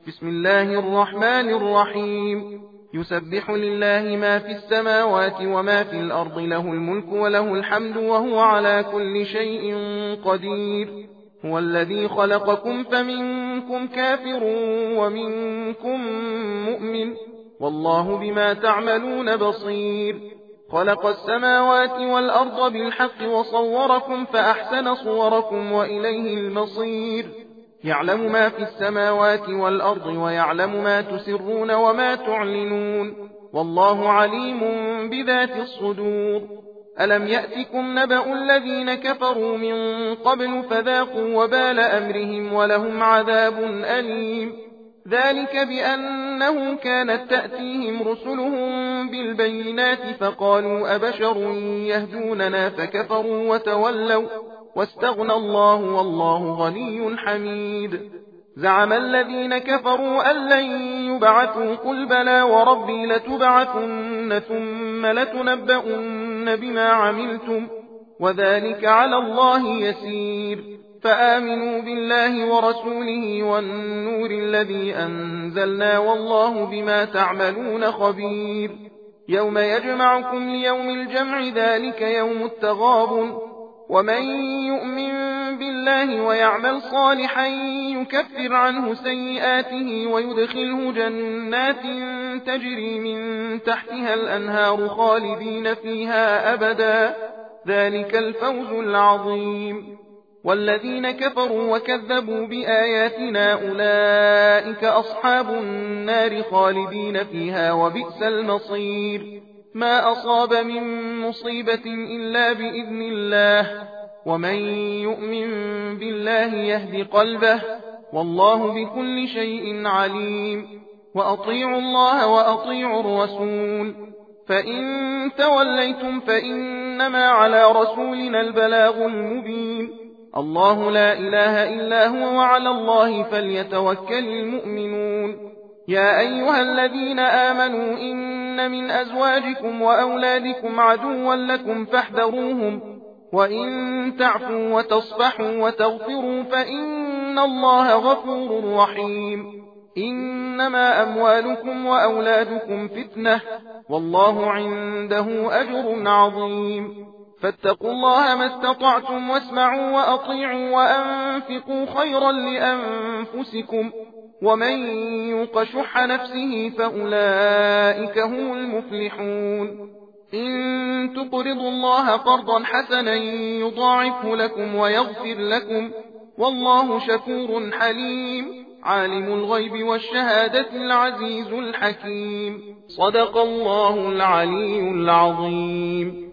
بسم الله الرحمن الرحيم. يسبح لله ما في السماوات وما في الأرض، له الملك وله الحمد وهو على كل شيء قدير. هو الذي خلقكم فمنكم كافر ومنكم مؤمن، والله بما تعملون بصير. خلق السماوات والأرض بالحق وصوركم فأحسن صوركم وإليه المصير. يعلم ما في السماوات والأرض ويعلم ما تسرون وما تعلنون، والله عليم بذات الصدور. ألم يأتكم نبأ الذين كفروا من قبل فذاقوا وبال أمرهم ولهم عذاب أليم. ذلك بأنه كانت تأتيهم رسلهم بالبينات فقالوا أبشر يهدوننا فكفروا وتولوا واستغنى الله والله غني حميد. زعم الذين كفروا أن لن يبعثوا، قل بلى وربي لتبعثن ثم لتنبؤن بما عملتم وذلك على الله يسير. فآمنوا بالله ورسوله والنور الذي أنزلنا والله بما تعملون خبير. يوم يجمعكم ليوم الجمع ذلك يوم التغابن. ومن يؤمن بالله ويعمل صالحا يكفر عنه سيئاته ويدخله جنات تجري من تحتها الأنهار خالدين فيها أبدا، ذلك الفوز العظيم. والذين كفروا وكذبوا بآياتنا أولئك أصحاب النار خالدين فيها وبئس المصير. ما أصاب من مصيبة إلا بإذن الله، ومن يؤمن بالله يهد قلبه، والله بكل شيء عليم. وأطيعوا الله وأطيعوا الرسول، فإن توليتم فإنما على رسولنا البلاغ المبين. الله لا إله إلا هو وعلى الله فليتوكل المؤمنون. يا أيها الذين آمنوا إن من أزواجكم وأولادكم عدوا لكم فاحذروهم، وإن تعفوا وتصفحوا وتغفروا فإن الله غفور رحيم. إنما أموالكم وأولادكم فتنة، والله عنده أجر عظيم. فاتقوا الله ما استطعتم واسمعوا وأطيعوا وأنفقوا خيرا لأنفسكم، ومن يوق شح نفسه فأولئك هم المفلحون. إن تقرضوا الله قرضا حسنا يضاعفه لكم ويغفر لكم، والله شكور حليم. عالم الغيب والشهادة العزيز الحكيم. صدق الله العلي العظيم.